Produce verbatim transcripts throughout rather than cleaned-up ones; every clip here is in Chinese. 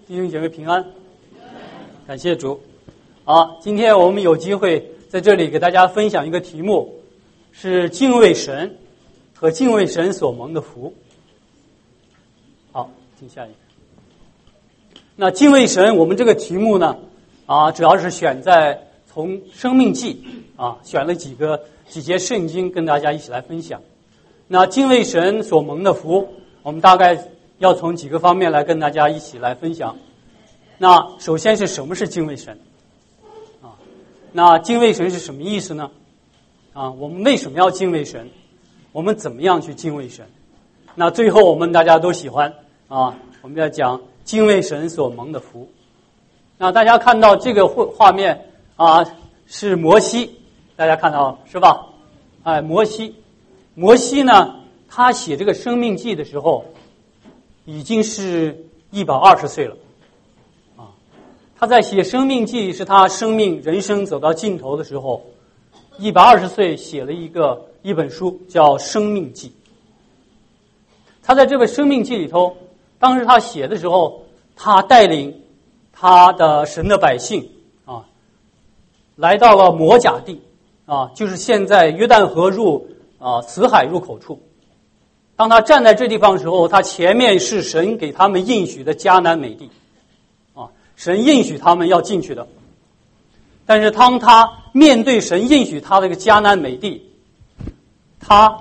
弟兄姐妹平安，感谢主。好，今天我们有机会在这里给大家分享一个题目，是敬畏神和敬畏神所蒙的福。好，请下一个。那敬畏神，我们这个题目呢，啊，主要是选在从生命记啊选了几个几节圣经跟大家一起来分享。那敬畏神所蒙的福，我们大概要从几个方面来跟大家一起来分享。那首先是什么是敬畏神啊？那敬畏神是什么意思呢？啊，我们为什么要敬畏神？我们怎么样去敬畏神？那最后我们大家都喜欢啊，我们要讲敬畏神所蒙的福。那大家看到这个画面啊，是摩西，大家看到是吧？哎，摩西，摩西呢，他写这个生命记的时候，已经是一百二十岁了，啊，他在写生命记是他生命人生走到尽头的时候，一百二十岁写了一个一本书叫《生命记》。他在这个生命记里头，当时他写的时候，他带领他的神的百姓啊，来到了摩甲地啊，就是现在约旦河入啊死海入口处。当他站在这地方的时候，他前面是神给他们应许的迦南美地啊，神应许他们要进去的。但是当他面对神应许他这个迦南美地，他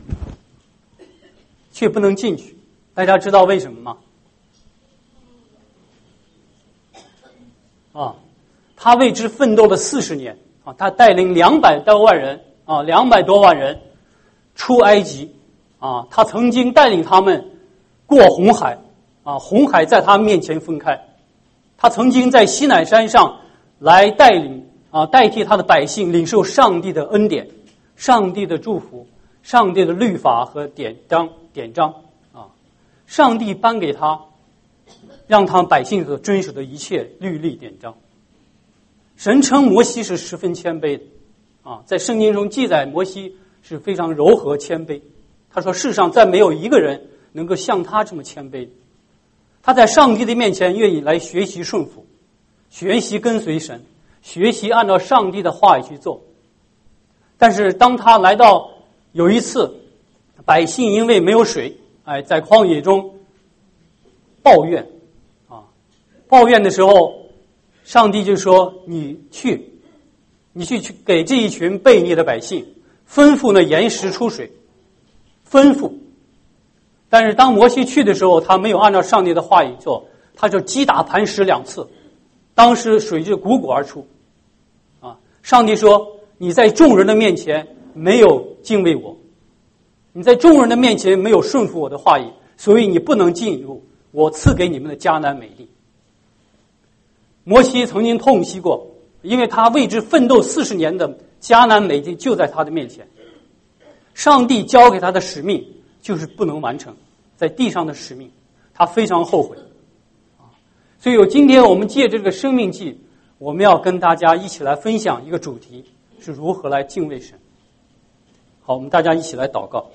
却不能进去。大家知道为什么吗？啊，他为之奋斗了四十年啊，他带领两百多万人啊，两百多万人出埃及啊，他曾经带领他们过红海啊，红海在他面前分开。他曾经在西乃山上来带领啊，代替他的百姓领受上帝的恩典、上帝的祝福、上帝的律法和典章典章啊，上帝颁给他，让他百姓所遵守的一切律例典章。神称摩西是十分谦卑的啊，在圣经中记载摩西是非常柔和谦卑。他说世上再没有一个人能够像他这么谦卑。他在上帝的面前愿意来学习顺服，学习跟随神，学习按照上帝的话语去做。但是当他来到有一次百姓因为没有水，哎，在旷野中抱怨啊，抱怨的时候，上帝就说你去你去去给这一群悖逆的百姓吩咐那岩石出水，吩咐。但是当摩西去的时候，他没有按照上帝的话语做，他就击打磐石两次，当时水就汩汩而出啊！上帝说你在众人的面前没有敬畏我，你在众人的面前没有顺服我的话语，所以你不能进入我赐给你们的迦南美地。摩西曾经痛惜过，因为他为之奋斗四十年的迦南美地就在他的面前，上帝交给他的使命就是不能完成，在地上的使命，他非常后悔。所以有今天我们借这个生命记，我们要跟大家一起来分享一个主题，是如何来敬畏神。好，我们大家一起来祷告。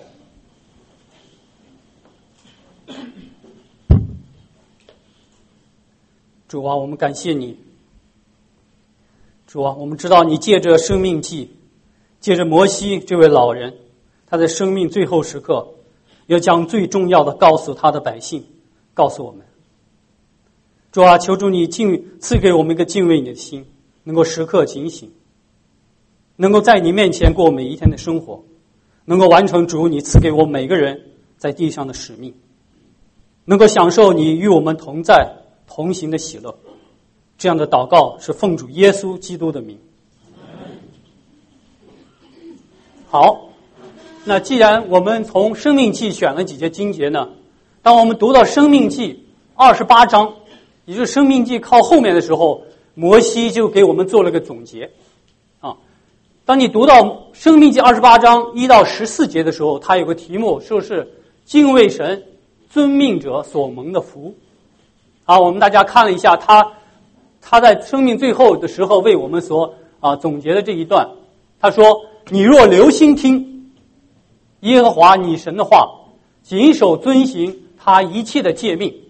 主啊，我们感谢你。主啊，我们知道你借着生命记，借着摩西这位老人，他在生命最后时刻要将最重要的告诉他的百姓，告诉我们。主啊，求主你敬赐给我们一个敬畏你的心，能够时刻警醒，能够在你面前过每一天的生活，能够完成主你赐给我每个人在地上的使命，能够享受你与我们同在同行的喜乐。这样的祷告是奉主耶稣基督的名。好，那既然我们从生命记选了几节经节呢，当我们读到生命记二十八章，也就是生命记靠后面的时候，摩西就给我们做了个总结啊。当你读到生命记二十八章一到十四节的时候，它有个题目说是敬畏神遵命者所蒙的福。啊，我们大家看了一下他他在生命最后的时候为我们所啊总结的这一段，他说你若留心听耶和华你神的话，谨守遵行他一切的诫命，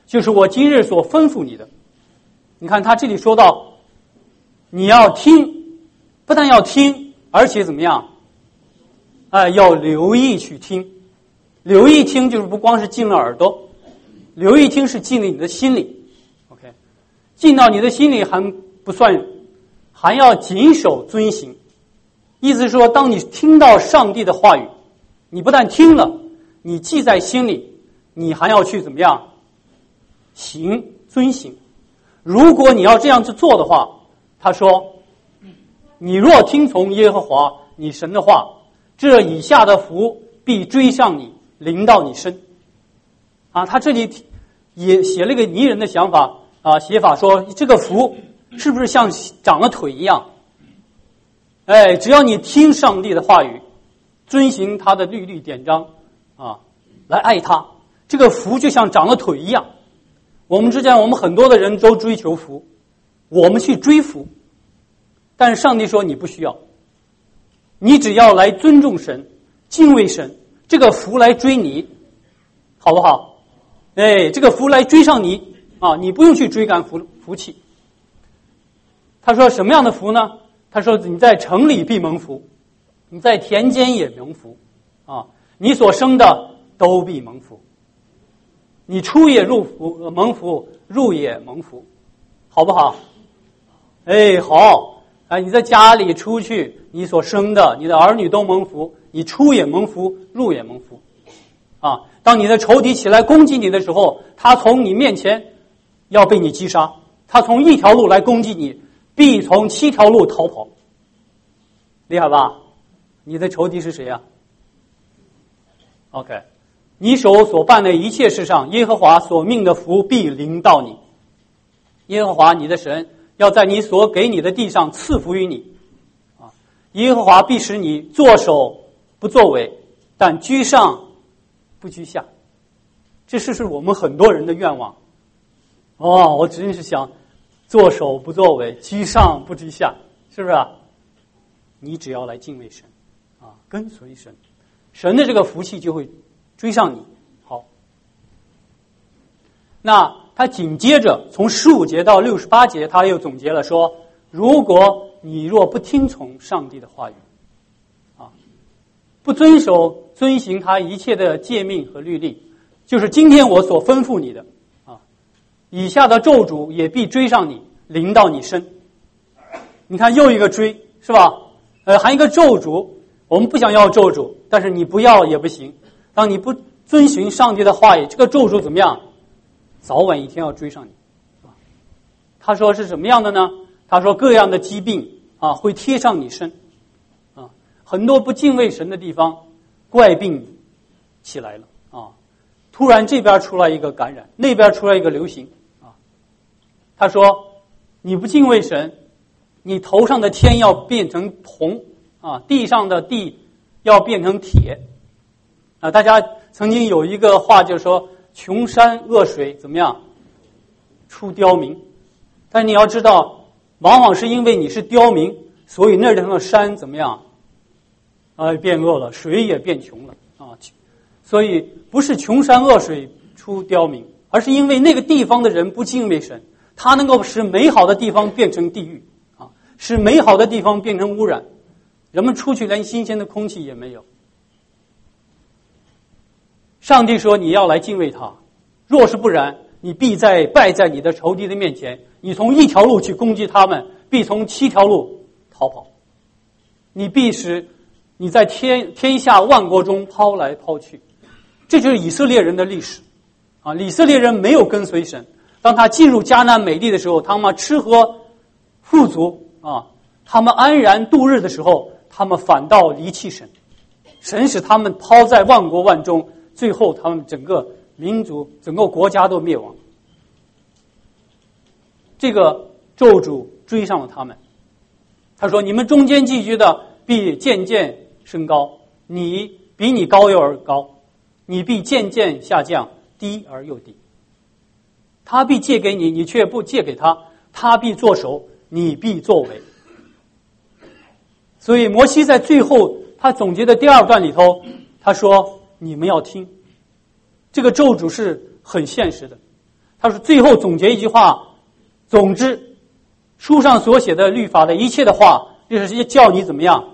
就是我今日所吩咐你的。你看他这里说到，你要听，不但要听，而且怎么样？啊、呃，要留意去听。留意听就是不光是进了耳朵，留意听是进了你的心里。OK， 进到你的心里还不算，还要谨守遵行。意思是说，当你听到上帝的话语，你不但听了，你记在心里，你还要去怎么样？行，遵行。如果你要这样去做的话，他说，你若听从耶和华你神的话，这以下的福必追上你，临到你身。啊，他这里也写了一个拟人的想法啊，写法说，这个福是不是像长了腿一样？哎，只要你听上帝的话语，遵行他的律例典章啊，来爱他，这个福就像长了腿一样。我们之间，我们很多的人都追求福，我们去追福，但是上帝说你不需要，你只要来尊重神，敬畏神，这个福来追你，好不好？哎，这个福来追上你啊，你不用去追赶福福气。他说什么样的福呢？他说你在城里必蒙福，你在田间也蒙福啊，你所生的都必蒙福，你出也入福蒙福，入也蒙福，好不好？哎，好啊！你在家里出去，你所生的，你的儿女都蒙福，你出也蒙福，入也蒙福啊！当你的仇敌起来攻击你的时候，他从你面前要被你击杀，他从一条路来攻击你，必从七条路逃跑，厉害吧？你的仇敌是谁呀、啊、？OK， 你手所办的一切事上，耶和华所命的福必临到你。耶和华你的神要在你所给你的地上赐福于你啊！耶和华必使你作首不作尾，但居上不居下。这是是我们很多人的愿望。哦，我真是想作首不作尾，居上不居下，是不是啊？你只要来敬畏神啊，跟随神，神的这个福气就会追上你。好，那他紧接着从十五节到六十八节，他又总结了说，如果你若不听从上帝的话语啊，不遵守遵行他一切的诫命和律例，就是今天我所吩咐你的啊，以下的咒诅也必追上你，临到你身。你看又一个追，是吧？呃，还有一个咒诅，我们不想要咒诅，但是你不要也不行。当你不遵循上帝的话语，这个咒诅怎么样？早晚一天要追上你。他说是什么样的呢？他说各样的疾病啊会贴上你身啊，很多不敬畏神的地方，怪病起来了啊，突然这边出来一个感染，那边出来一个流行啊。他说你不敬畏神，你头上的天要变成铜啊，地上的地要变成铁啊。大家曾经有一个话就是说，穷山恶水怎么样出刁民，但是你要知道，往往是因为你是刁民，所以那地方的山怎么样啊变恶了，水也变穷了啊。所以不是穷山恶水出刁民，而是因为那个地方的人不敬畏神，他能够使美好的地方变成地狱啊，使美好的地方变成污染，人们出去连新鲜的空气也没有。上帝说你要来敬畏他，若是不然，你必在败在你的仇敌的面前，你从一条路去攻击他们，必从七条路逃跑，你必使你在天天下万国中抛来抛去。这就是以色列人的历史啊！以色列人没有跟随神，当他进入迦南美地的时候，他们吃喝富足啊，他们安然度日的时候，他们反倒离弃神，神使他们抛在万国万中，最后他们整个民族整个国家都灭亡。这个咒诅追上了他们，他说你们中间寄居的必渐渐升高，你比你高又而高，你必渐渐下降，低而又低。他必借给你，你却不借给他，他必作首，你必作尾。所以摩西在最后他总结的第二段里头，他说你们要听，这个咒诅是很现实的。 他说最后总结一句话，总之书上所写的律法的一切的话，就是叫你怎么样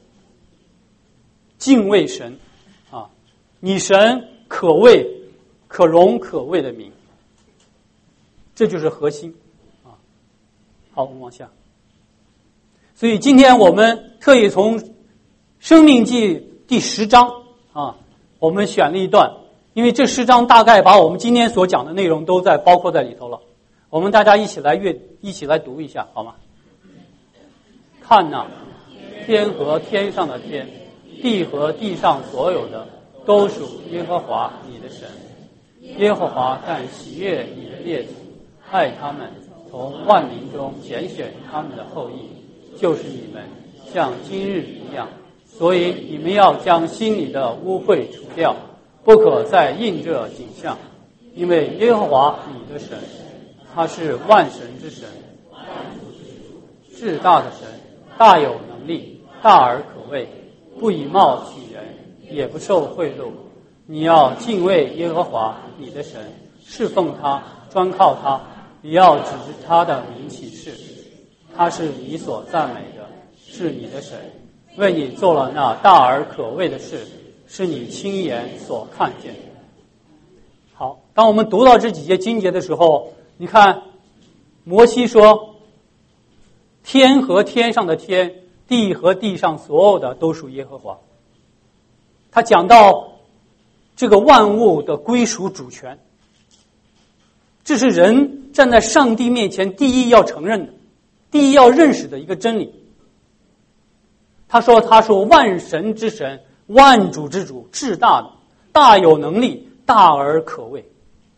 敬畏神啊，你神可畏可荣可畏的名，这就是核心啊。好，我们往下。所以今天我们特意从申命记第十章啊，我们选了一段，因为这十章大概把我们今天所讲的内容都在包括在里头了。我们大家一起来阅，一起来读一下，好吗？看哪，天和天上的天，地和地上所有的，都属耶和华你的神。耶和华但喜悦你的列祖，爱他们，从万民中拣选他们的后裔，就是你们，像今日一样。所以你们要将心里的污秽除掉，不可再印这景象，因为耶和华你的神，他是万神之神，至大的神，大有能力，大而可畏，不以貌取人，也不受贿赂。你要敬畏耶和华你的神，侍奉他，专靠他，也要指着他的名起誓。他是你所赞美的，是你的神，为你做了那大而可畏的事，是你亲眼所看见的。好，当我们读到这几节经节的时候，你看摩西说，天和天上的天，地和地上所有的都属耶和华。他讲到这个万物的归属主权，这是人站在上帝面前第一要承认的，第一要认识的一个真理。他说他说万神之神，万主之主，至大的，大有能力，大而可畏。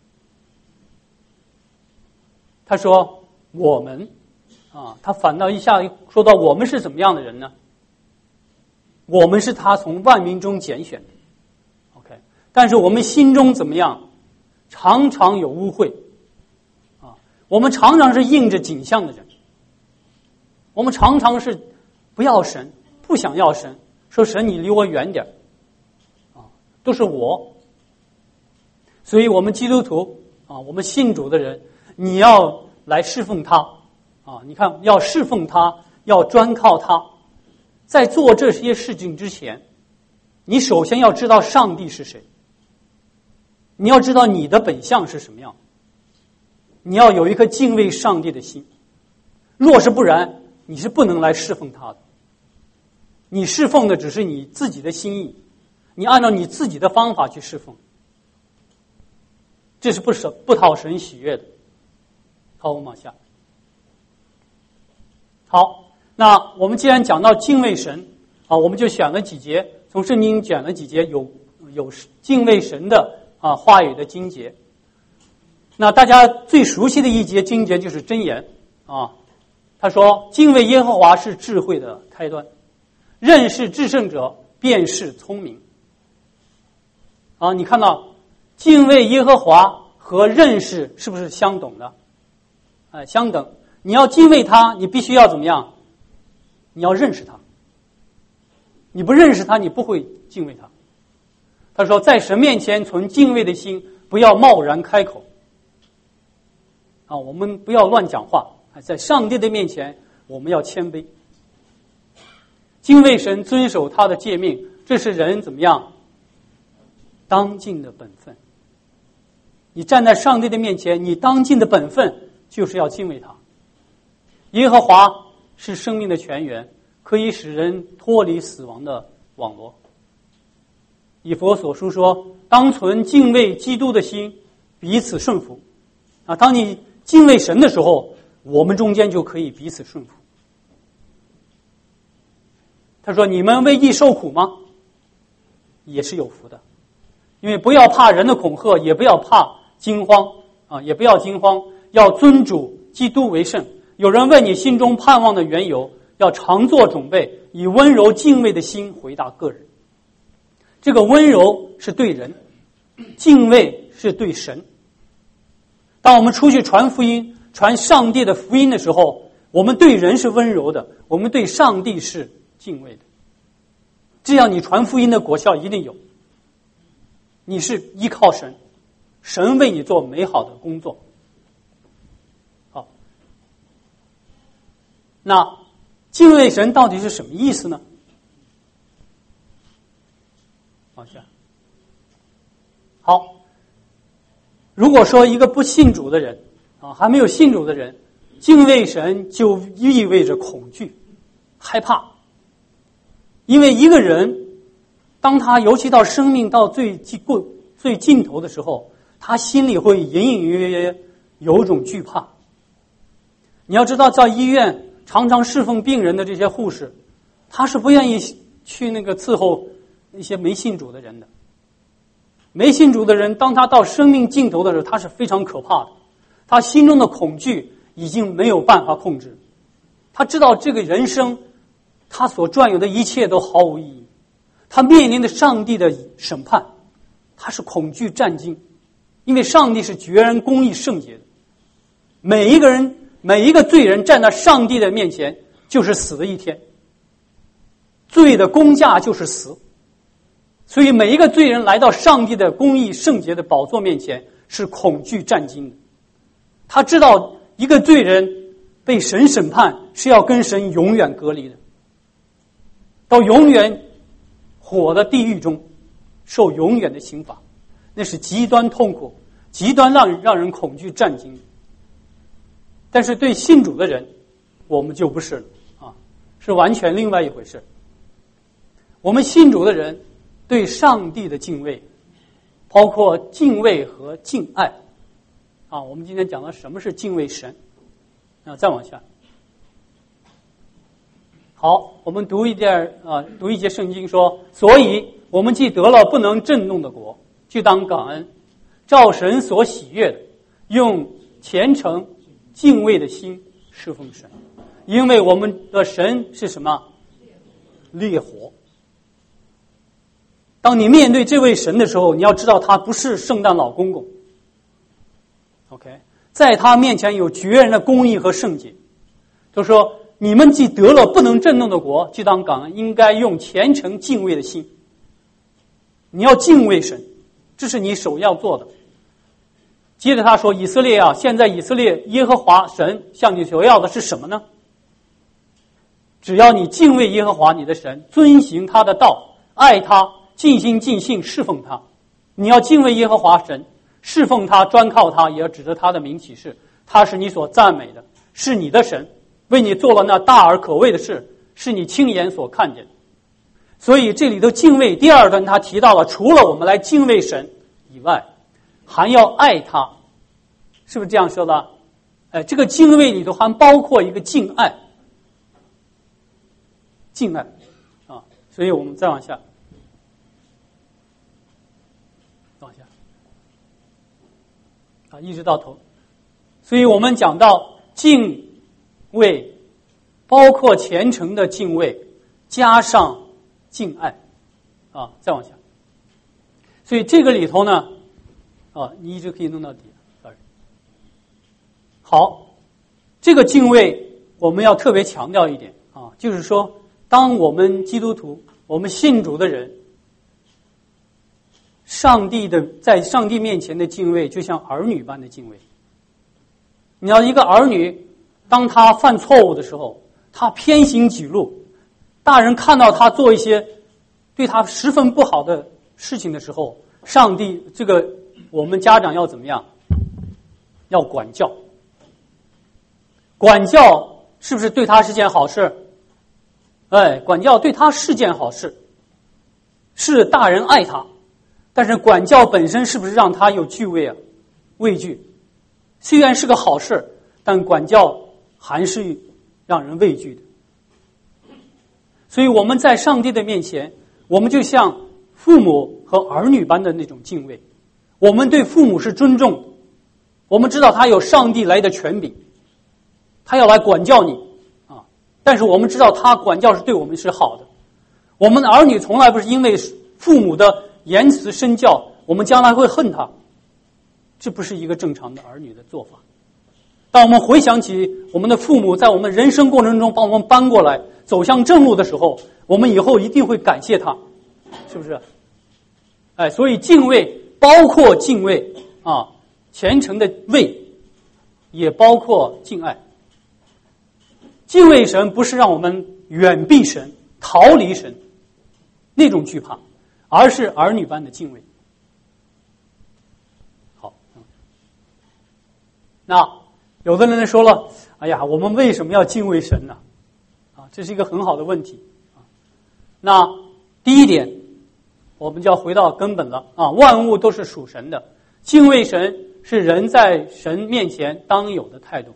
他说我们啊，他反倒一下说到我们是怎么样的人呢？我们是他从万民中拣选的 OK， 但是我们心中怎么样？常常有污秽啊，我们常常是应着景象的人，我们常常是不要神，不想要神，说神你离我远点啊，都是我。所以我们基督徒啊，我们信主的人，你要来侍奉他啊！你看，要侍奉他，要专靠他。在做这些事情之前，你首先要知道上帝是谁，你要知道你的本相是什么样，你要有一颗敬畏上帝的心。若是不然，你是不能来侍奉他的。你侍奉的只是你自己的心意，你按照你自己的方法去侍奉，这是不神不讨神喜悦的。好，我们往下。好，那我们既然讲到敬畏神啊，我们就选了几节，从圣经选了几节有有敬畏神的啊话语的经节。那大家最熟悉的一节经节就是箴言啊，他说敬畏耶和华是智慧的开端，认识至圣者便是聪明。啊，你看到敬畏耶和华和认识是不是相等的？哎，相等。你要敬畏他，你必须要怎么样？你要认识他。你不认识他，你不会敬畏他。他说，在神面前存敬畏的心，不要贸然开口。啊，我们不要乱讲话。在上帝的面前，我们要谦卑。敬畏神，遵守他的诫命，这是人怎么样当尽的本分。你站在上帝的面前，你当尽的本分就是要敬畏他。耶和华是生命的泉源，可以使人脱离死亡的网罗。以弗所书说，当存敬畏基督的心，彼此顺服。啊，当你敬畏神的时候，我们中间就可以彼此顺服。他说，你们为义受苦吗？也是有福的。因为不要怕人的恐吓，也不要怕惊慌啊，也不要惊慌，要尊主基督为圣。有人问你心中盼望的缘由，要常做准备，以温柔敬畏的心回答个人。这个温柔是对人，敬畏是对神。当我们出去传福音，传上帝的福音的时候，我们对人是温柔的，我们对上帝是敬畏的。这样你传福音的果效一定有。你是依靠神，神为你做美好的工作那敬畏神到底是什么意思呢？往下。好，如果说一个不信主的人啊，还没有信主的人，敬畏神就意味着恐惧、害怕。因为一个人，当他尤其到生命到最过最尽头的时候，他心里会隐隐约约有种惧怕。你要知道，在医院常常侍奉病人的这些护士，他是不愿意去那个伺候一些没信主的人的。没信主的人，当他到生命尽头的时候，他是非常可怕的。他心中的恐惧已经没有办法控制。他知道这个人生，他所赚有的一切都毫无意义。他面临的上帝的审判，他是恐惧战惊，因为上帝是决然公义圣洁的。每一个人，每一个罪人站在上帝的面前，就是死的一天。罪的公价就是死。所以每一个罪人来到上帝的公义圣洁的宝座面前，是恐惧战惊的。他知道一个罪人被神审判是要跟神永远隔离的，到永远火的地狱中受永远的刑罚，那是极端痛苦，极端让让人恐惧战惊。但是对信主的人，我们就不是了啊，是完全另外一回事。我们信主的人对上帝的敬畏，包括敬畏和敬爱啊。我们今天讲了什么是敬畏神啊，再往下。好，我们读一点啊，读一节圣经说，所以我们既得了不能震动的国，就当感恩，照神所喜悦的，用虔诚敬畏的心侍奉神，因为我们的神是什么？烈火。当你面对这位神的时候，你要知道他不是圣诞老公公。OK， 在他面前有绝人的公义和圣洁。就说你们既得了不能震动的国，就当感恩，应该用虔诚敬畏的心。你要敬畏神，这是你首要做的。接着他说，以色列啊，现在以色列耶和华神向你所要的是什么呢？只要你敬畏耶和华你的神，遵行他的道，爱他，尽心尽性侍奉他。你要敬畏耶和华神，侍奉他，专靠他，也要指着他的名起誓，他是你所赞美的，是你的神，为你做了那大而可畏的事，是你亲眼所看见的。所以这里头敬畏第二段他提到了，除了我们来敬畏神以外，还要爱他，是不是这样说的？哎，这个敬畏里头还包括一个敬爱，敬爱啊。所以我们再往下，往下啊，一直到头。所以我们讲到敬畏，包括虔诚的敬畏，加上敬爱啊，再往下。所以这个里头呢，啊，你一直可以弄到底。好，这个敬畏我们要特别强调一点啊，就是说，当我们基督徒，我们信主的人，上帝的在上帝面前的敬畏，就像儿女般的敬畏。你要一个儿女，当他犯错误的时候，他偏行己路，大人看到他做一些对他十分不好的事情的时候，上帝这个我们家长要怎么样？要管教。管教是不是对他是件好事？哎，管教对他是件好事，是大人爱他，但是管教本身是不是让他有惧畏啊、畏惧？虽然是个好事，但管教还是让人畏惧的。所以我们在上帝的面前，我们就像父母和儿女般的那种敬畏。我们对父母是尊重的，我们知道他有上帝来的权柄，他要来管教你啊！但是我们知道他管教是对我们是好的。我们的儿女从来不是因为父母的言辞身教，我们将来会恨他，这不是一个正常的儿女的做法。当我们回想起我们的父母在我们人生过程中把我们搬过来走向正路的时候，我们以后一定会感谢他，是不是？哎，所以敬畏包括敬畏啊，虔诚的畏也包括敬爱。 敬畏神不是让我们远避神、逃离神那种惧怕，而是儿女般的敬畏。好，那有的人说了，哎呀，我们为什么要敬畏神呢？啊，这是一个很好的问题。那第一点，我们就要回到根本了啊！万物都是属神的，敬畏神是人在神面前当有的态度。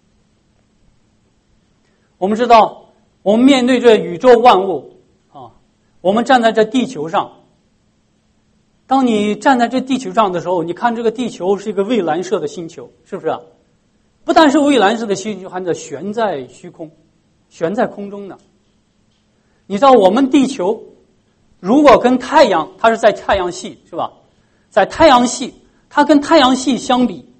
我们知道，我们面对这宇宙万物啊，我们站在这地球上。当你站在这地球上的时候，你看这个地球是一个蔚蓝色的星球，是不是啊？不但是蔚蓝色的星球，还在悬在虚空，悬在空中呢。你知道我们地球如果跟太阳，它是在太阳系，是吧？在太阳系，它跟太阳系相比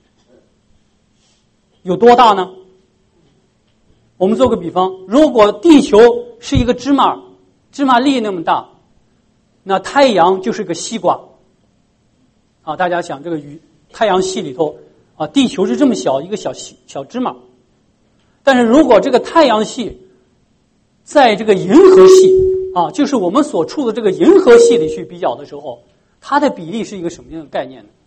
有多大呢？我们做个比方，如果地球是一个芝麻芝麻粒那么大，那太阳就是个西瓜啊！大家想这个宇太阳系里头啊，地球是这么小一个小小芝麻，但是如果这个太阳系在这个银河系啊，就是我们所处的这个银河系里去比较的时候，它的比例是一个什么样的概念呢？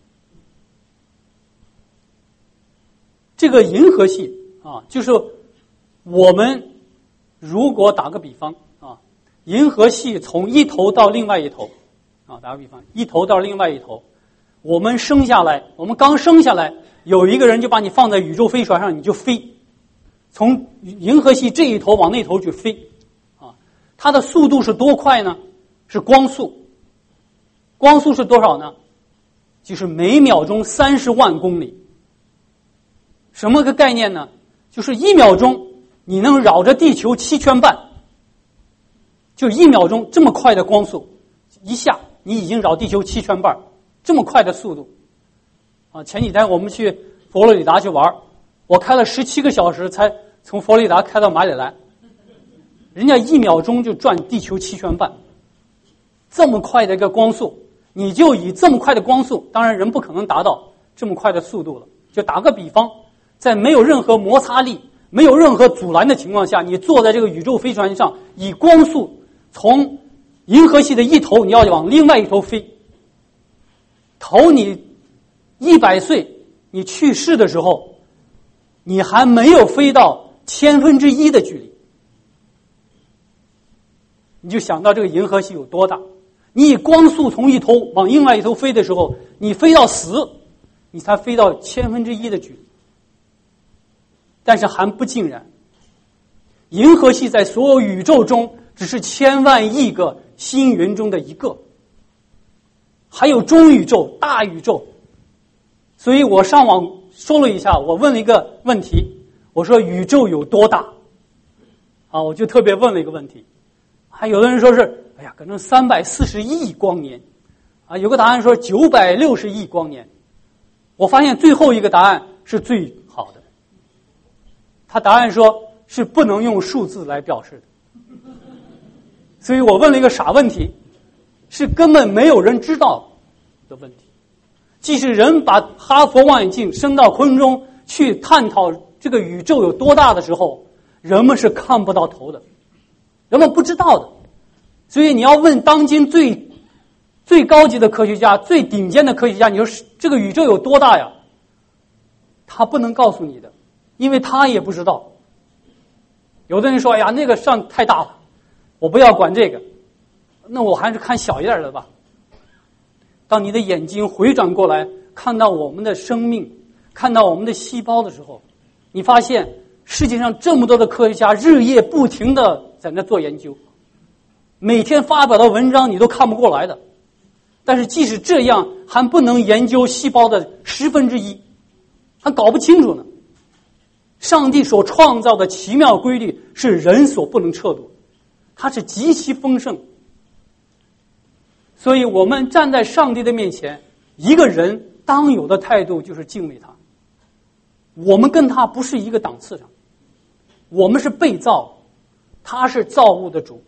这个银河系啊，就是我们如果打个比方啊，银河系从一头到另外一头啊，打个比方，一头到另外一头，我们生下来，我们刚生下来，有一个人就把你放在宇宙飞船上，你就飞，从银河系这一头往那头去飞。它的速度是多快呢？是光速。光速是多少呢？就是每秒钟三十万公里。什么个概念呢？就是一秒钟你能绕着地球七圈半，就一秒钟这么快的光速，一下你已经绕地球七圈半，这么快的速度。啊，前几天我们去佛罗里达去玩，我开了十七个小时才从佛罗里达开到马里兰。人家一秒钟就转地球七圈半，这么快的一个光速，你就以这么快的光速，当然人不可能达到这么快的速度了。就打个比方，在没有任何摩擦力、没有任何阻拦的情况下，你坐在这个宇宙飞船上，以光速从银河系的一头，你要往另外一头飞。头你一百岁，你去世的时候，你还没有飞到千分之一的距离。你就想到这个银河系有多大，你以光速从一头往另外一头飞的时候，你飞到死，你才飞到千分之一的距离。但是还不尽然，银河系在所有宇宙中只是千万亿个星云中的一个，还有中宇宙、大宇宙。所以我上网搜了一下，我问了一个问题，我说宇宙有多大啊？我就特别问了一个问题。还有的人说是，哎呀，可能三百四十亿光年，啊，有个答案说九百六十亿光年。我发现最后一个答案是最好的，他答案说是不能用数字来表示的。所以我问了一个傻问题，是根本没有人知道的问题。即使人把哈佛望远镜升到空中去探讨这个宇宙有多大的时候，人们是看不到头的。人们不知道的，所以你要问当今最最高级的科学家、最顶尖的科学家，你说这个宇宙有多大呀？他不能告诉你的，因为他也不知道。有的人说：“哎呀，那个上太大了，我不要管这个，那我还是看小一点的吧。”当你的眼睛回转过来，看到我们的生命，看到我们的细胞的时候，你发现世界上这么多的科学家日夜不停的在那做研究，每天发表的文章你都看不过来的。但是即使这样，还不能研究细胞的十分之一，还搞不清楚呢。上帝所创造的奇妙规律是人所不能测度，它是极其丰盛。所以我们站在上帝的面前，一个人当有的态度就是敬畏他。我们跟他不是一个档次上，我们是被造，他是造物的主。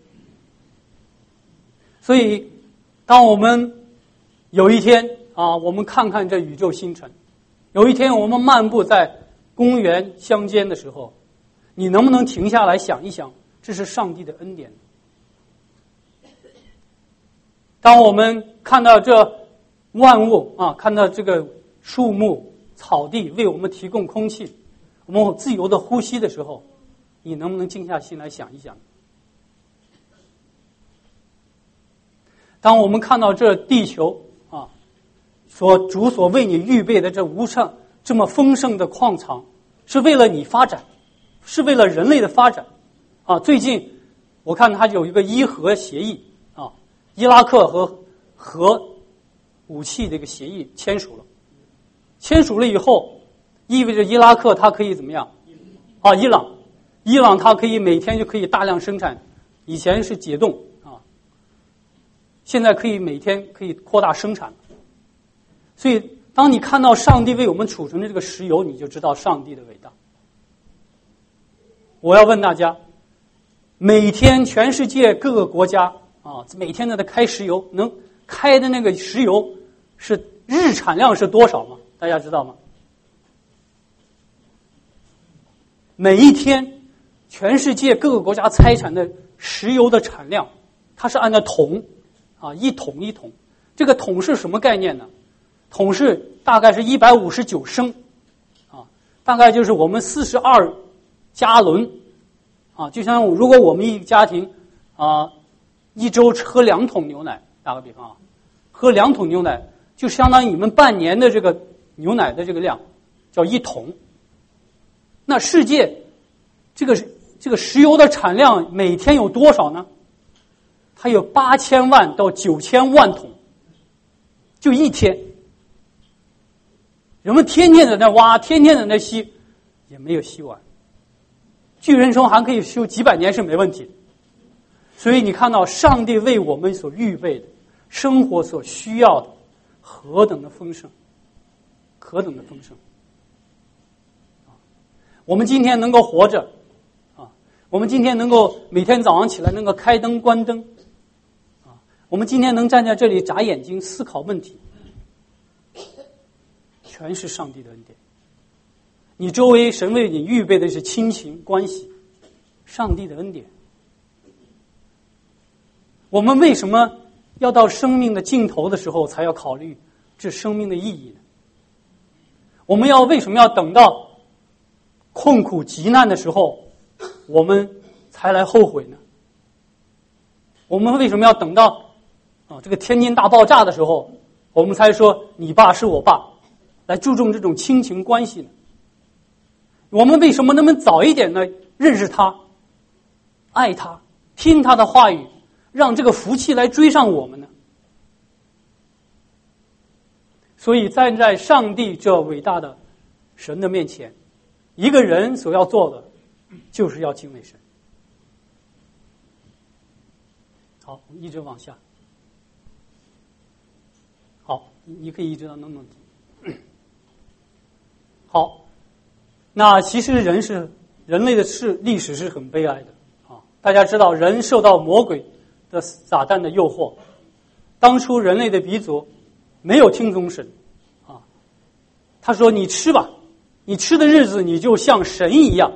所以当我们有一天啊，我们看看这宇宙星辰，有一天我们漫步在公园乡间的时候， 你能不能停下来想一想，这是上帝的恩典？当我们看到这万物啊，看到这个树木、草地为我们提供空气，我们有自由的呼吸的时候，你能不能静下心来想一想？当我们看到这地球啊，所主所为你预备的这无上这么丰盛的矿藏，是为了你发展，是为了人类的发展啊！最近我看它有一个伊核协议啊，伊拉克和核武器的一个协议签署了，签署了以后，意味着伊拉克它可以怎么样？啊，伊朗，伊朗它可以每天就可以大量生产，以前是解冻啊，现在可以每天可以扩大生产。所以当你看到上帝为我们储存的这个石油，你就知道上帝的伟大。我要问大家，每天全世界各个国家啊，每天都在开石油，能开的那个石油是日产量是多少吗？大家知道吗？每一天全世界各个国家开采的石油的产量，它是按照桶啊，一桶一桶。这个桶是什么概念呢？桶是大概是一百五十九升啊，大概就是我们四十二加仑啊，就像如果我们一个家庭啊一周喝两桶牛奶，打个比方啊，喝两桶牛奶就相当于你们半年的这个牛奶的这个量，叫一桶。那世界这个这个石油的产量每天有多少呢？它有八千万到九千万桶，就一天。人们天天在那挖，天天在那吸，也没有吸完。巨人虫还可以修几百年是没问题的。所以你看到上帝为我们所预备的生活所需要的何等的丰盛，何等的丰盛。我们今天能够活着啊，我们今天能够每天早上起来能够开灯关灯啊，我们今天能站在这里眨眼睛思考问题，全是上帝的恩典。你周围神为你预备的是亲情关系，上帝的恩典。我们为什么要到生命的尽头的时候才要考虑这生命的意义呢？我们要为什么要等到困苦极难的时候我们才来后悔呢？我们为什么要等到啊这个天津大爆炸的时候我们才说你爸是我爸，来注重这种亲情关系呢？我们为什么能不能早一点呢认识他，爱他，听他的话语，让这个福气来追上我们呢？所以站在上帝这伟大的神的面前，一个人所要做的就是要敬畏神。好，我们一直往下。好，你可以一直到能不能好，那其实人是人类的是历史是很悲哀的啊！大家知道，人受到魔鬼的撒旦的诱惑，当初人类的鼻祖没有听从神啊，他说：“你吃吧，你吃的日子你就像神一样。”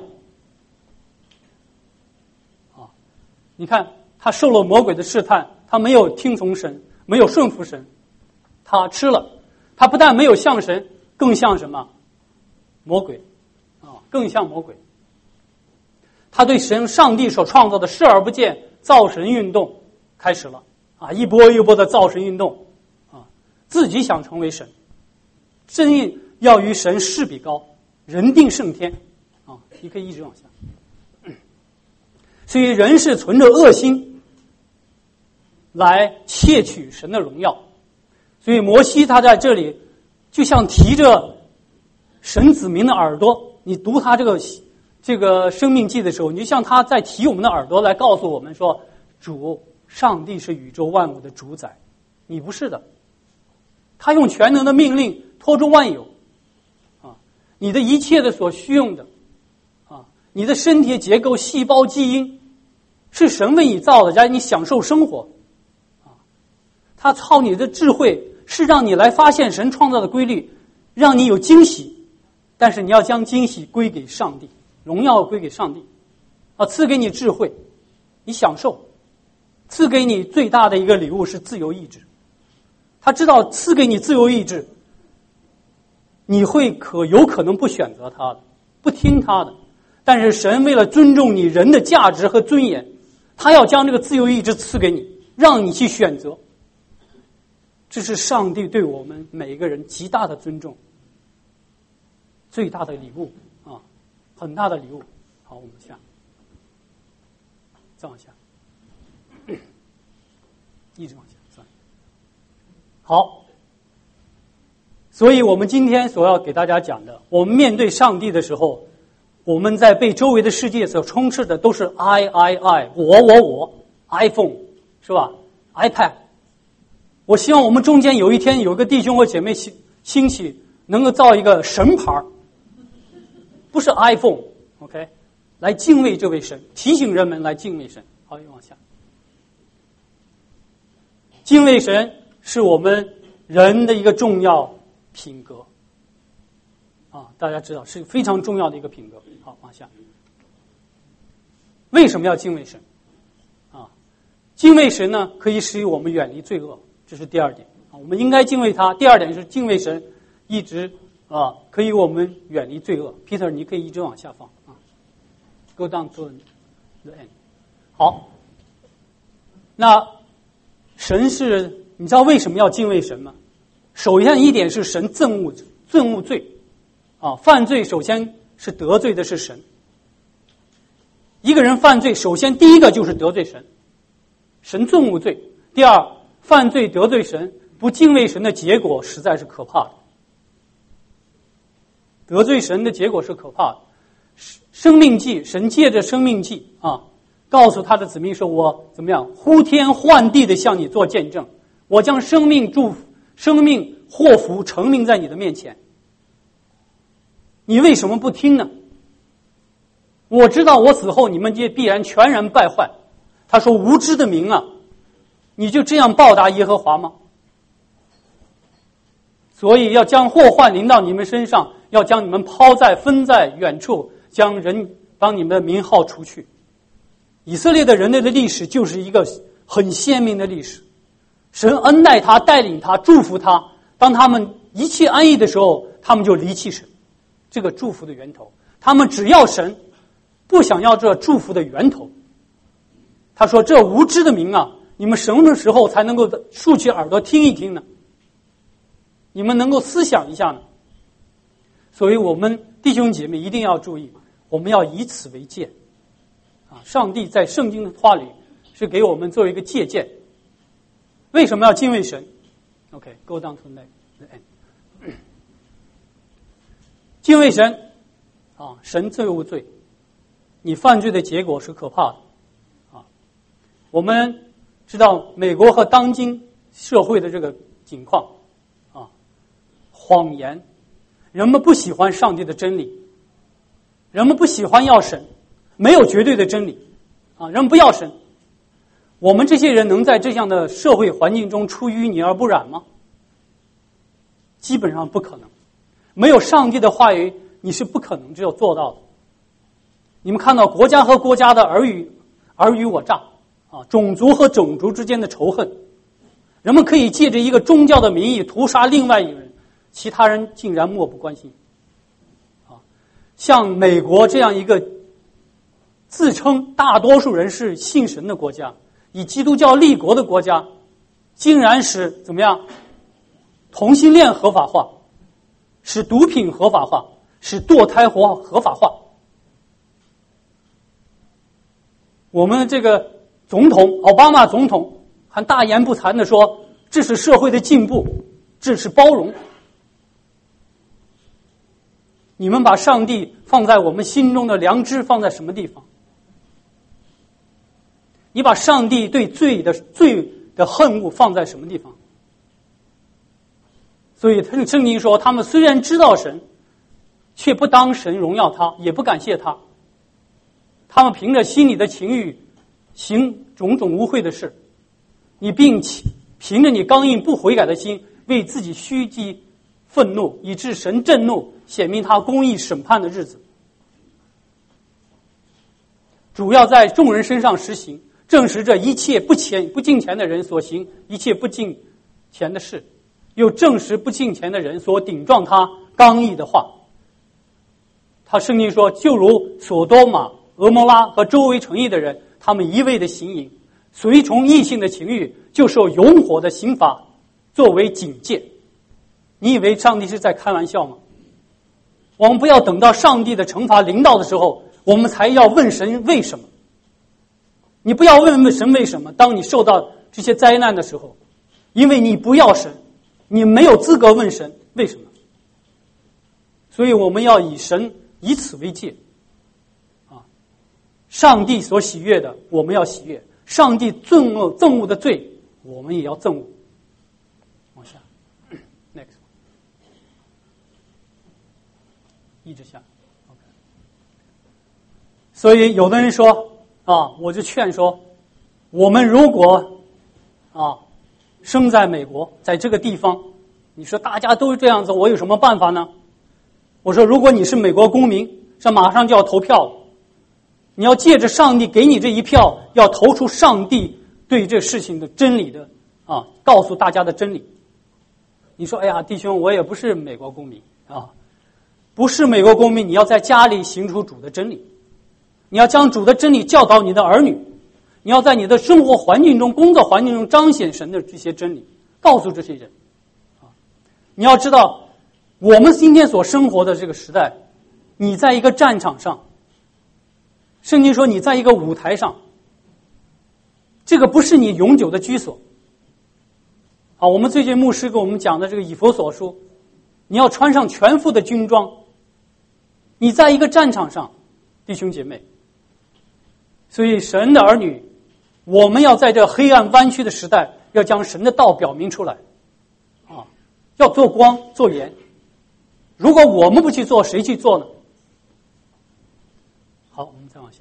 啊，你看他受了魔鬼的试探，他没有听从神，没有顺服神，他吃了，他不但没有像神，更像什么？魔鬼啊，更像魔鬼。他对神上帝所创造的视而不见造神运动开始了啊，一波一波的造神运动啊，自己想成为神，真应要与神势比高，人定胜天啊！你可以一直往下。所以人是存着恶心来窃取神的荣耀，所以摩西他在这里就像提着神子民的耳朵，你读他这个这个生命记的时候，你就像他在提我们的耳朵来告诉我们说，主上帝是宇宙万物的主宰，你不是的。他用全能的命令托住万有啊，你的一切的所需用的啊，你的身体结构细胞基因是神为你造的，让你享受生活啊。他操你的智慧是让你来发现神创造的规律，让你有惊喜，但是你要将惊喜归给上帝， 荣耀归给上帝，啊，赐给你智慧，你享受，赐给你最大的一个礼物是自由意志。他知道赐给你自由意志，你会可有可能不选择他的，不听他的，但是神为了尊重你人的价值和尊严，他要将这个自由意志赐给你，让你去选择。这是上帝对我们每一个人极大的尊重，最大的礼物啊，很大的礼物。好，我们下，再往下，一直往下，算好。所以我们今天所要给大家讲的，我们面对上帝的时候，我们在被周围的世界所充斥的都是 I I I 我我我 iPhone 是吧 iPad。我希望我们中间有一天有一个弟兄或姐妹兴兴起能够造一个神牌，不是 iPhone OK， 来敬畏这位神，提醒人们来敬畏神。好，往下，敬畏神是我们人的一个重要品格啊，大家知道是非常重要的一个品格。好，往下，为什么要敬畏神啊？敬畏神呢，可以使我们远离罪恶，这是第二点啊，我们应该敬畏他。第二点是敬畏神，一直啊可以我们远离罪恶。Peter， 你可以一直往下放啊 ，Go down to the end。好，那神是，你知道为什么要敬畏神吗？首先一点是神憎恶憎恶罪啊，犯罪首先是得罪的是神。一个人犯罪，首先第一个就是得罪神，神憎恶罪。第二，犯罪得罪神，不敬畏神的结果实在是可怕的。得罪神的结果是可怕的。生命记，神借着生命记啊，告诉他的子民说：“我怎么样，呼天唤地的向你做见证，我将生命祝福、生命祸福呈明在你的面前。你为什么不听呢？我知道我死后你们就必然全然败坏。”他说：“无知的民啊，你就这样报答耶和华吗？所以要将祸患临到你们身上，要将你们抛在分在远处，将人帮你们的名号除去。”以色列的人类的历史就是一个很鲜明的历史。神恩待他，带领他，祝福他。当他们一切安逸的时候，他们就离弃神，这个祝福的源头。他们只要神，不想要这祝福的源头。他说：“这无知的民啊，你们什么时候才能够竖起耳朵听一听呢？你们能够思想一下呢？”所以我们弟兄姐妹一定要注意，我们要以此为戒啊！上帝在圣经的话里是给我们做一个借鉴。为什么要敬畏神 ？OK， go down to the end。敬畏神啊，神罪无罪，你犯罪的结果是可怕的啊！我们知道美国和当今社会的这个情况啊，谎言，人们不喜欢上帝的真理，人们不喜欢要神，没有绝对的真理啊，人们不要神。我们这些人能在这样的社会环境中出淤泥而不染吗？基本上不可能。没有上帝的话语，你是不可能只有做到的。你们看到国家和国家的尔虞尔虞我诈啊，种族和种族之间的仇恨，人们可以借着一个宗教的名义屠杀另外一个人，其他人竟然漠不关心啊。像美国这样一个自称大多数人是信神的国家，以基督教立国的国家，竟然使怎么样？同性恋合法化，使毒品合法化，使堕胎合合法化。我们这个总统奥巴马总统还大言不惭地说，这是社会的进步，这是包容。你们把上帝放在我们心中的良知放在什么地方？你把上帝对罪的罪的恨恶放在什么地方？所以圣经说，他们虽然知道神，却不当神荣耀他，也不感谢他。他们凭着心里的情欲行种种污秽的事，你并凭着你刚硬不悔改的心为自己虚积愤怒，以致神震怒，显明他公义审判的日子。 主要在众人身上实行，证实这一切不虔不敬虔的人所行一切不敬虔的事，又证实不敬虔的人所顶撞他刚毅的话。他圣经说，就如所多玛、俄摩拉和周围城邑的人，他们一味的行淫，随从异性的情欲，就受永火的刑罚作为警戒。你以为上帝是在开玩笑吗？我们不要等到上帝的惩罚临到的时候，我们才要问神为什么。你不要问问神为什么，当你受到这些灾难的时候，因为你不要神，你没有资格问神为什么。所以我们要以神以此为戒啊！上帝所喜悦的，我们要喜悦；上帝憎恶憎恶的罪，我们也要憎恶。往下 ，next， 一直下。OK。所以有的人说啊，我就劝说，我们如果啊生在美国，在这个地方，你说大家都是这样子，我有什么办法呢？我说，如果你是美国公民，是马上就要投票了，你要借着上帝给你这一票，要投出上帝对这事情的真理的啊，告诉大家的真理。你说，哎呀，弟兄，我也不是美国公民啊，不是美国公民，你要在家里行出主的真理，你要将主的真理教导你的儿女，你要在你的生活环境中、工作环境中彰显神的这些真理，告诉这些人啊，你要知道。我们今天所生活的这个时代，你在一个战场上，圣经说你在一个舞台上，这个不是你永久的居所。啊，我们最近牧师给我们讲的这个以弗所书，你要穿上全副的军装，你在一个战场上，弟兄姐妹。所以神的儿女，我们要在这黑暗弯曲的时代，要将神的道表明出来，啊，要做光做盐。如果我们不去做，谁去做呢？好，我们再往下。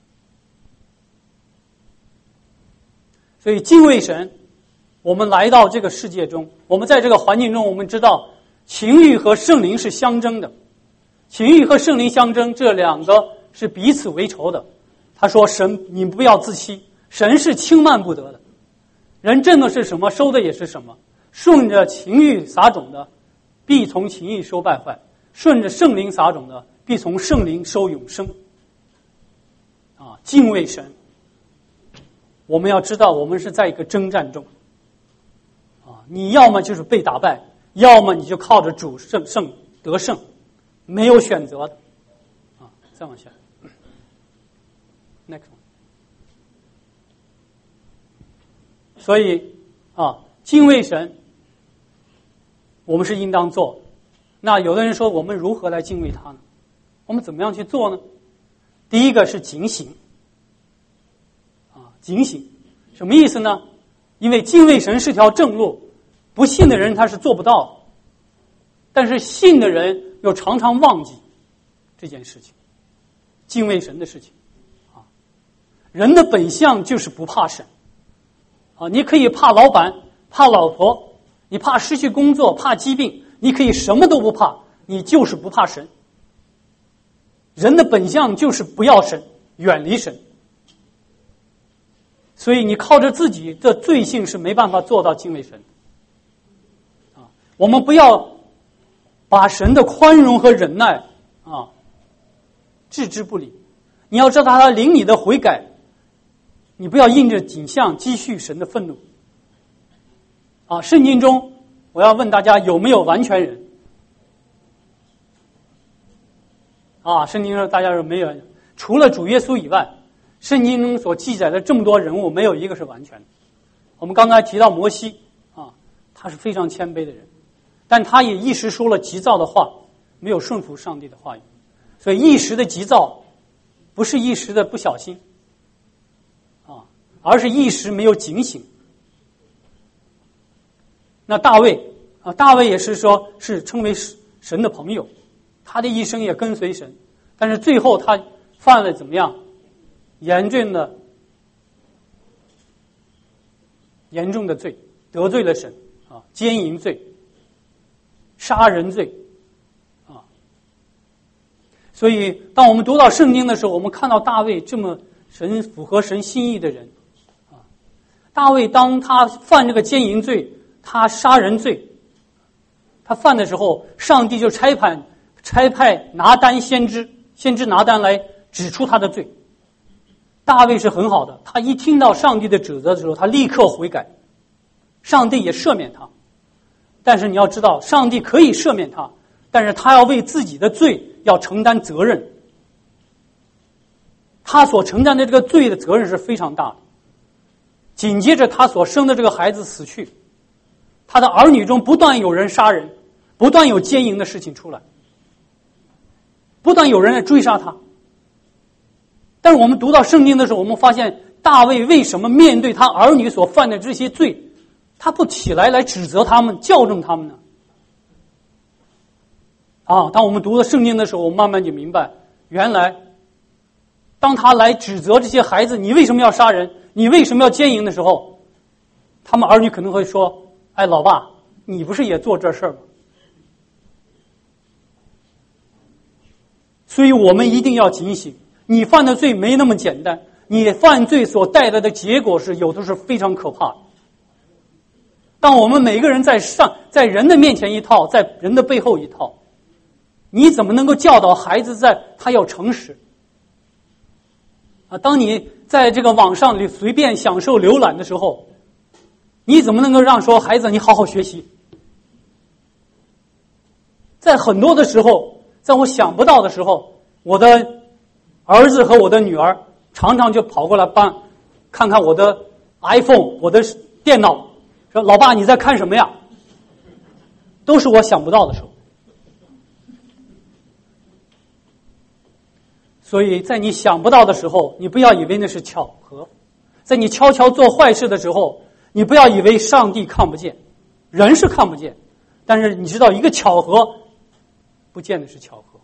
所以敬畏神，我们来到这个世界中，我们在这个环境中，我们知道情欲和圣灵是相争的，情欲和圣灵相争，这两个是彼此为仇的。他说，神，你不要自欺，神是轻慢不得的，人挣的是什么，收的也是什么，顺着情欲撒种的，必从情欲收败坏，顺着圣灵撒种的，必从圣灵收永生。啊，敬畏神，我们要知道我们是在一个征战中。啊，你要么就是被打败，要么你就靠着主胜胜得胜，没有选择的。啊，再往下 ，next one。所以啊，敬畏神。我们是应当做。那有的人说，我们如何来敬畏他呢？我们怎么样去做呢？第一个是警醒啊，警醒什么意思呢？因为敬畏神是条正路，不信的人他是做不到的，但是信的人又常常忘记这件事情，敬畏神的事情啊。人的本相就是不怕神啊，你可以怕老板，怕老婆。你怕失去工作，怕疾病，你可以什么都不怕，你就是不怕神。人的本相就是不要神，远离神。所以你靠着自己的罪性是没办法做到敬畏神的。啊，我们不要把神的宽容和忍耐啊置之不理。你要知道他领你的悔改，你不要印着景象积蓄神的愤怒。啊，圣经中我要问大家有没有完全人？啊，圣经中大家说没有，除了主耶稣以外，圣经中所记载的这么多人物，没有一个是完全的。我们刚才提到摩西啊，他是非常谦卑的人，但他也一时说了急躁的话，没有顺服上帝的话语，所以一时的急躁不是一时的不小心啊，而是一时没有警醒。那大卫啊，大卫也是说是称为神的朋友，他的一生也跟随神，但是最后他犯了怎么样严重的严重的罪，得罪了神啊，奸淫罪、杀人罪啊。所以当我们读到圣经的时候，我们看到大卫这么神符合神心意的人啊。大卫当他犯这个奸淫罪，他杀人罪，他犯的时候，上帝就差派差派拿单先知，先知拿单来指出他的罪。大卫是很好的，他一听到上帝的指责的时候，他立刻悔改，上帝也赦免他。但是你要知道，上帝可以赦免他，但是他要为自己的罪要承担责任。他所承担的这个罪的责任是非常大的。紧接着他所生的这个孩子死去，他的儿女中不断有人杀人，不断有奸淫的事情出来，不断有人来追杀他。但是我们读到圣经的时候，我们发现大卫为什么面对他儿女所犯的这些罪，他不起来来指责他们，校正他们呢？啊，当我们读了圣经的时候，我们慢慢就明白，原来当他来指责这些孩子，你为什么要杀人，你为什么要奸淫的时候，他们儿女可能会说，哎，老爸，你不是也做这事儿吗？所以我们一定要警醒，你犯的罪没那么简单，你犯罪所带来的结果是有的是非常可怕的。当我们每个人在上在人的面前一套，在人的背后一套，你怎么能够教导孩子在他要诚实啊？当你在这个网上里随便享受浏览的时候，你怎么能够让说孩子你好好学习？在很多的时候，在我想不到的时候，我的儿子和我的女儿常常就跑过来帮看看我的 iPhone， 我的电脑，说老爸你在看什么呀？都是我想不到的时候。所以在你想不到的时候，你不要以为那是巧合；在你悄悄做坏事的时候，你不要以为上帝看不见，人是看不见，但是你知道一个巧合不见得是巧合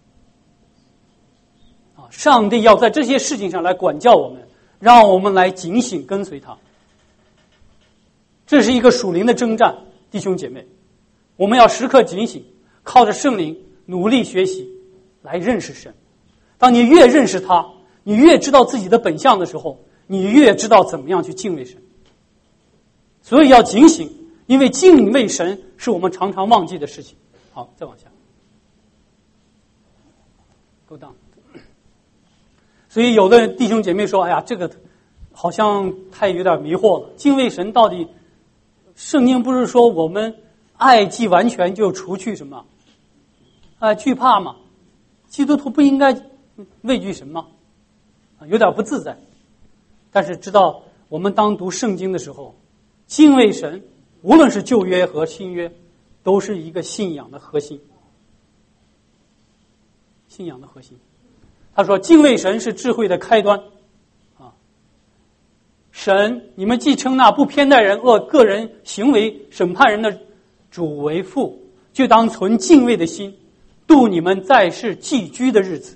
啊！上帝要在这些事情上来管教我们，让我们来警醒跟随他。这是一个属灵的征战，弟兄姐妹，我们要时刻警醒，靠着圣灵努力学习来认识神。当你越认识他，你越知道自己的本相的时候，你越知道怎么样去敬畏神。所以要警醒，因为敬畏神是我们常常忘记的事情。好，再往下。Go down。所以有的弟兄姐妹说，哎呀，这个好像太有点迷惑了。敬畏神到底，圣经不是说我们爱既完全就除去什么啊、呃、惧怕吗？基督徒不应该畏惧神吗？有点不自在。但是知道我们当读圣经的时候，敬畏神无论是旧约和新约都是一个信仰的核心，信仰的核心。他说敬畏神是智慧的开端啊！神，你们既称那不偏待人恶个人行为审判人的主为父，就当存敬畏的心度你们在世寄居的日子。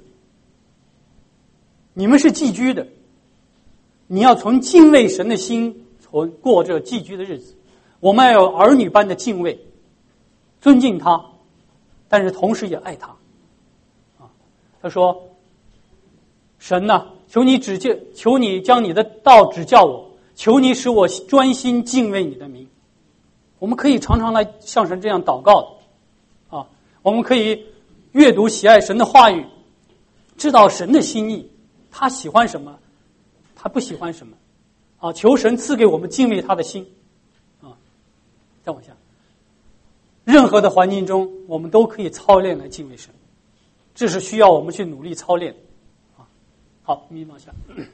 你们是寄居的，你要从敬畏神的心存过这寄居的日子。我们要有儿女般的敬畏，尊敬他，但是同时也爱他。啊，他说：“神呐、啊，求你指教，求你将你的道指教我，求你使我专心敬畏你的名。”我们可以常常来向神这样祷告的啊，我们可以阅读喜爱神的话语，知道神的心意，他喜欢什么，他不喜欢什么啊，求神赐给我们敬畏他的心啊。再往下，任何的环境中我们都可以操练来敬畏神，这是需要我们去努力操练啊。好，你往下。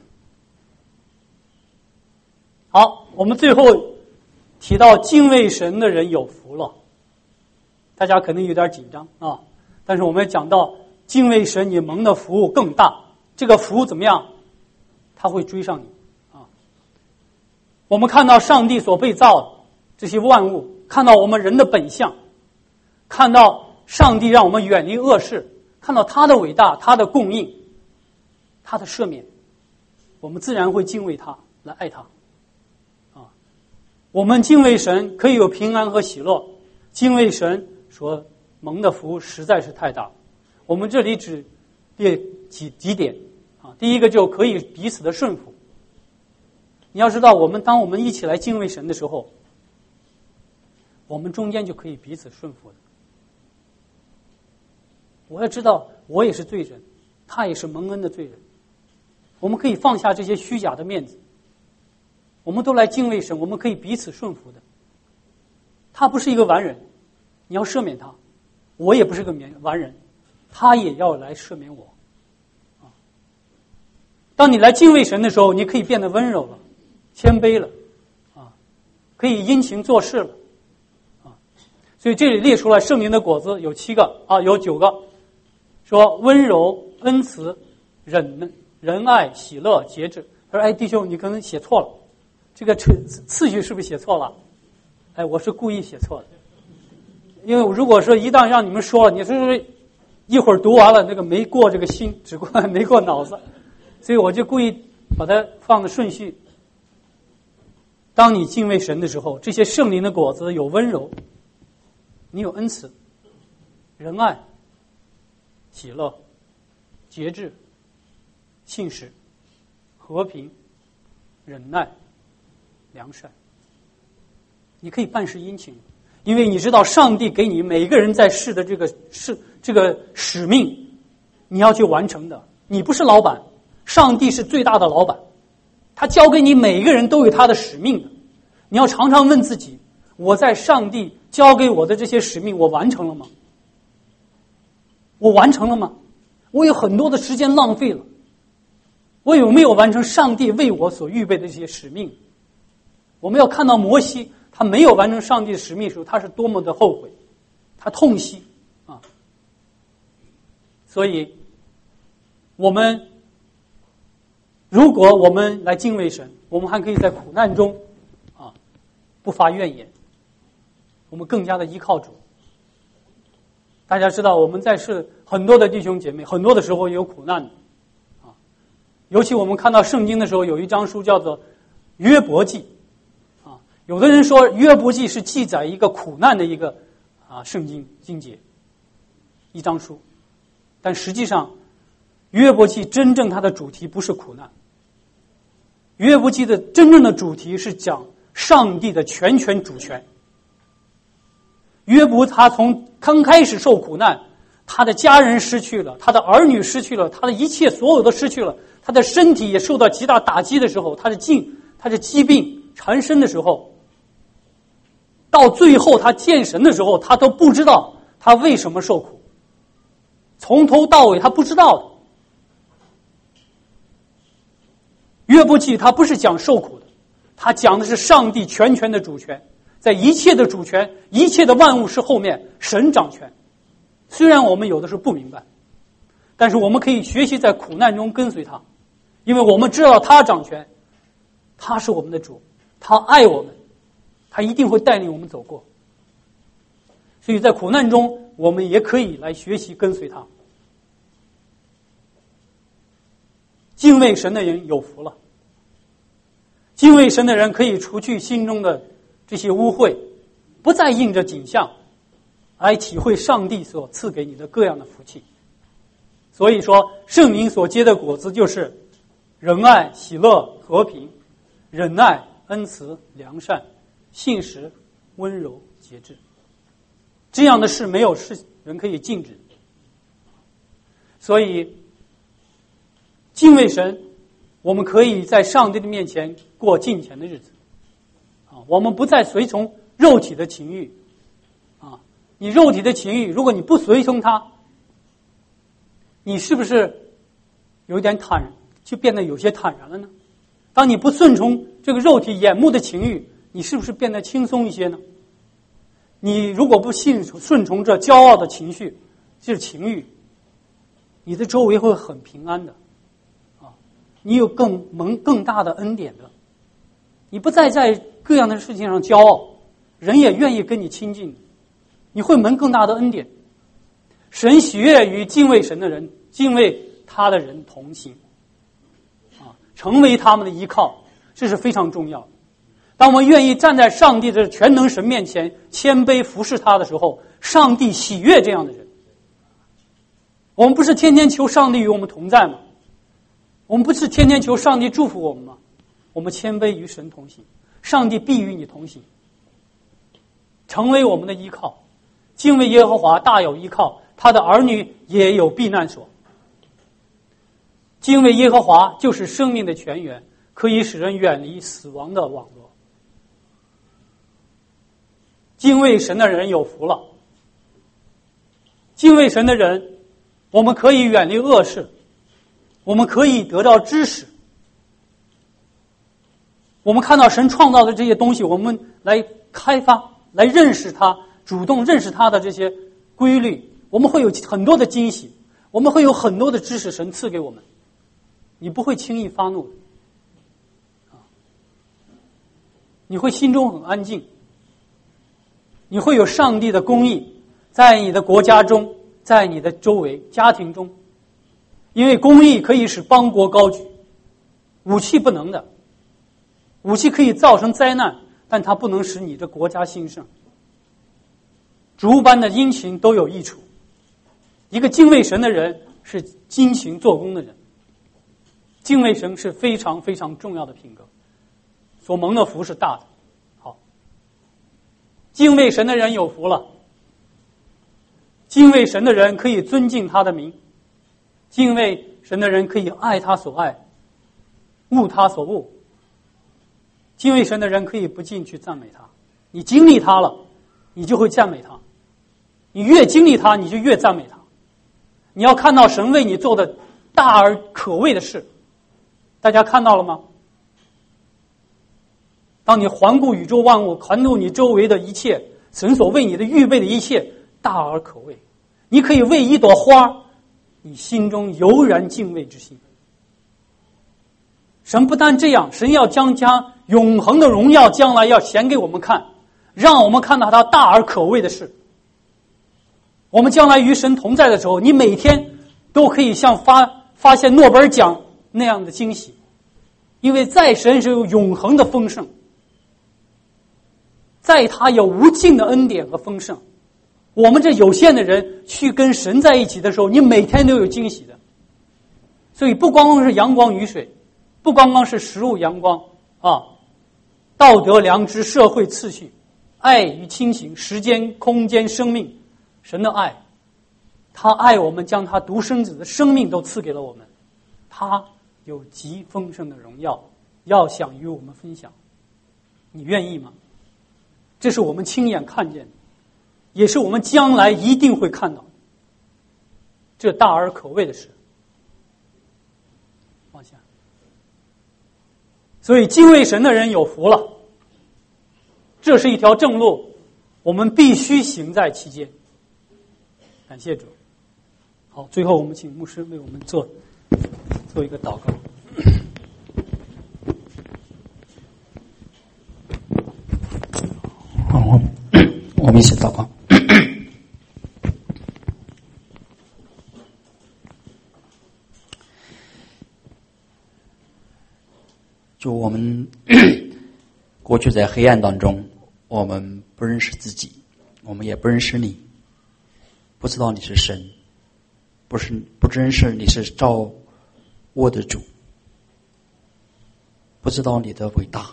好，我们最后提到敬畏神的人有福了，大家可能有点紧张啊，但是我们讲到敬畏神，你蒙的福更大。这个福怎么样？他会追上你啊！我们看到上帝所被造的这些万物，看到我们人的本相，看到上帝让我们远离恶事，看到他的伟大，他的供应，他的赦免，我们自然会敬畏他，来爱他啊！我们敬畏神可以有平安和喜乐，敬畏神所蒙的福实在是太大。我们这里只列几几点啊，第一个就可以彼此的顺服。你要知道，我们当我们一起来敬畏神的时候，我们中间就可以彼此顺服的。我要知道，我也是罪人，他也是蒙恩的罪人，我们可以放下这些虚假的面子，我们都来敬畏神，我们可以彼此顺服的。他不是一个完人，你要赦免他；我也不是个完人，他也要来赦免我。啊，当你来敬畏神的时候，你可以变得温柔了，谦卑了，啊，可以殷勤做事了，啊，所以这里列出来圣灵的果子有七个啊，有九个，说温柔、恩慈、忍、仁爱、喜乐、节制。他说：“哎，弟兄，你可能写错了，这个次次序是不是写错了？”哎，我是故意写错的，因为如果说一旦让你们说了，你是不是一会儿读完了那个没过这个心，只过没过脑子，所以我就故意把它放的顺序。当你敬畏神的时候，这些圣灵的果子有温柔，你有恩慈、仁爱、喜乐、节制、信实、和平、忍耐、良善。你可以办事殷勤，因为你知道上帝给你每一个人在世的这个是这个使命，你要去完成的。你不是老板，上帝是最大的老板，他交给你每一个人都有他的使命的。你要常常问自己：我在上帝交给我的这些使命，我完成了吗？我完成了吗？我有很多的时间浪费了，我有没有完成上帝为我所预备的这些使命？我们要看到摩西，他没有完成上帝的使命的时候，他是多么的后悔，他痛惜啊！所以，我们如果我们来敬畏神，我们还可以在苦难中啊不发怨言，我们更加的依靠主。大家知道，我们在世很多的弟兄姐妹，很多的时候也有苦难的啊。尤其我们看到圣经的时候，有一章书叫做约伯记。有的人说约伯记是记载一个苦难的一个啊圣经经节一章书，但实际上约伯记真正它的主题不是苦难，约伯记的真正的主题是讲上帝的全权主权。约伯他从刚开始受苦难，他的家人失去了，他的儿女失去了，他的一切所有都失去了，他的身体也受到极大打击的时候，他的病他的疾病缠身的时候，到最后他见神的时候，他都不知道他为什么受苦，从头到尾他不知道的。约伯记他不是讲受苦的，他讲的是上帝全权的主权，在一切的主权，一切的万物是后面神掌权。虽然我们有的时候不明白，但是我们可以学习在苦难中跟随他，因为我们知道他掌权，他是我们的主，他爱我们，他一定会带领我们走过。所以在苦难中，我们也可以来学习跟随他。敬畏神的人有福了，敬畏神的人可以除去心中的这些污秽，不再印着景象，来体会上帝所赐给你的各样的福气。所以说，圣灵所结的果子就是仁爱、喜乐、和平、忍耐、恩慈、良善、信实、温柔、节制。这样的事没有事人可以禁止。所以敬畏神，我们可以在上帝的面前过敬虔的日子啊，我们不再随从肉体的情欲啊。你肉体的情欲，如果你不随从它，你是不是有点坦然，就变得有些坦然了呢？当你不顺从这个肉体眼目的情欲，你是不是变得轻松一些呢？你如果不信顺从这骄傲的情绪，就是情欲，你的周围会很平安的啊，你有更蒙更大的恩典的，你不再在各样的事情上骄傲，人也愿意跟你亲近，你会蒙更大的恩典。神喜悦与敬畏神的人，敬畏他的人同行啊，成为他们的依靠，这是非常重要的。当我们愿意站在上帝的全能神面前谦卑服侍他的时候，上帝喜悦这样的人。我们不是天天求上帝与我们同在吗？ 我们不是天天求上帝祝福我们吗？我们谦卑与神同行，上帝必与你同行，成为我们的依靠。敬畏耶和华大有依靠，他的儿女也有避难所。敬畏耶和华就是生命的泉源，可以使人远离死亡的网络。敬畏神的人有福了。敬畏神的人，我们可以远离恶事，我们可以得到知识。我们看到神创造的这些东西，我们来开发，来认识它，主动认识它的这些规律，我们会有很多的惊喜，我们会有很多的知识神赐给我们。你不会轻易发怒的，你会心中很安静，你会有上帝的公义在你的国家中，在你的周围家庭中，因为公义可以使邦国高举，武器不能的，武器可以造成灾难，但它不能使你的国家兴盛。诸般的殷勤都有益处，一个敬畏神的人是殷勤做工的人。敬畏神是非常非常重要的品格，所蒙的福是大的。好，敬畏神的人有福了。敬畏神的人可以尊敬他的名，敬畏神的人可以爱他所爱，恶他所恶。敬畏神的人可以不禁去赞美他，你经历他了，你就会赞美他，你越经历他，你就越赞美他。你要看到神为你做的大而可畏的事，大家看到了吗？当你环顾宇宙万物，环顾你周围的一切，神所为你的预备的一切大而可畏，你可以为一朵花，你心中油然敬畏之心。神不但这样，神要将将永恒的荣耀将来要显给我们看，让我们看到他大而可畏的事。我们将来与神同在的时候，你每天都可以像发发现诺贝尔奖那样的惊喜，因为在神是有永恒的丰盛，在他有无尽的恩典和丰盛。我们这有限的人去跟神在一起的时候，你每天都有惊喜的。所以不光光是阳光雨水，不光光是食物阳光啊，道德良知社会次序，爱与亲情，时间空间生命，神的爱，他爱我们，将他独生子的生命都赐给了我们，他有极丰盛的荣耀，要想与我们分享，你愿意吗？这是我们亲眼看见的，也是我们将来一定会看到这大而可畏的事。往下，所以敬畏神的人有福了，这是一条正路，我们必须行在其间。感谢主。好，最后我们请牧师为我们做做一个祷告。 好，我我们一起祷告。就我们过去在黑暗当中，我们不认识自己，我们也不认识你，不知道你是神，不是不认识你是造物的主，不知道你的伟大，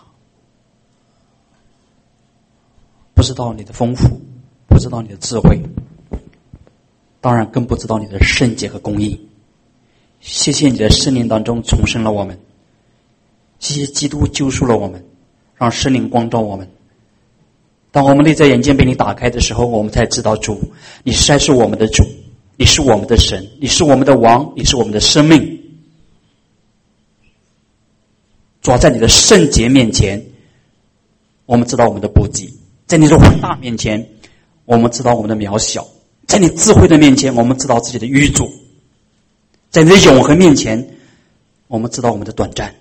不知道你的丰富，不知道你的智慧，当然更不知道你的圣洁和公义。谢谢你的圣灵当中重生了我们，谢谢基督救赎了我们，让圣灵光照我们。当我们内在眼睛被你打开的时候，我们才知道主，你实在是我们的主，你是我们的神，你是我们的王，你是我们的生命。主要在你的圣洁面前，我们知道我们的不及；在你的伟大面前，我们知道我们的渺小；在你智慧的面前，我们知道自己的愚拙；在你的永恒面前，我们知道我们的短暂。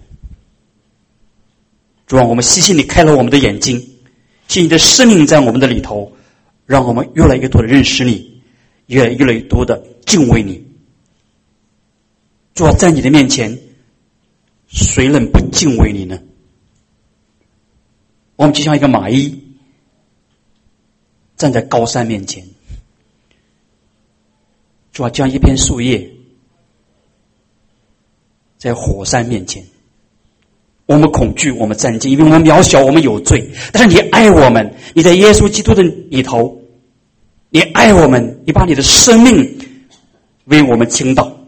主啊，我们谢谢你开了我们的眼睛，谢谢你的生命在我们的里头，让我们越来越多的认识你，越来越来越多的敬畏你。主啊，在你的面前，谁能不敬畏你呢？我们就像一个蚂蚁站在高山面前，主啊，将一片树叶在火山面前，我们恐惧，我们战兢，因为我们渺小，我们有罪。但是你爱我们，你在耶稣基督的里头，你爱我们，你把你的生命为我们倾倒。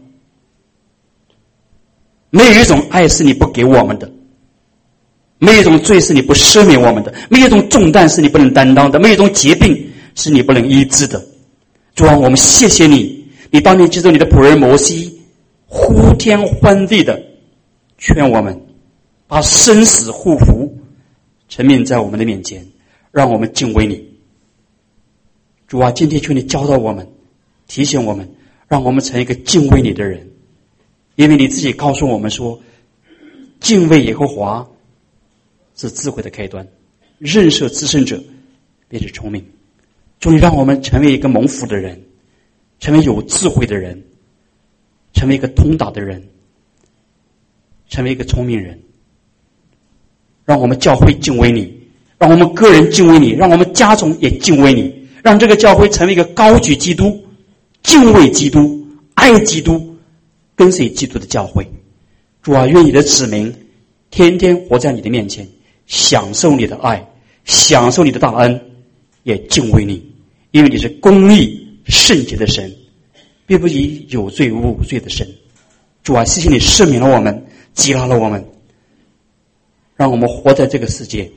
没有一种爱是你不给我们的，没有一种罪是你不赦免我们的，没有一种重担是你不能担当的，没有一种疾病是你不能医治的。主啊，我们谢谢你，你当年接受你的仆人摩西呼天唤地的劝我们，把生死互服陈明在我们的面前，让我们敬畏你。主啊，今天求你教导我们，提醒我们，让我们成一个敬畏你的人。因为你自己告诉我们说，敬畏耶和华是智慧的开端，认识至圣者便是聪明。主，你让我们成为一个蒙福的人，成为有智慧的人，成为一个通达的人，成为一个聪明人。让我们教会敬畏你，让我们个人敬畏你，让我们家中也敬畏你，让这个教会成为一个高举基督、敬畏基督、爱基督、跟随基督的教会。主啊，愿你的子民天天活在你的面前，享受你的爱，享受你的大恩，也敬畏你，因为你是公义圣洁的神，并不以有罪无罪的神。主啊，谢谢你赦免了我们，接纳了我们，让我们活在这个世界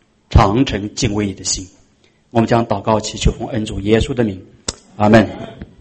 常存敬畏你的心。我们将祷告祈求奉恩主耶稣的名，阿们。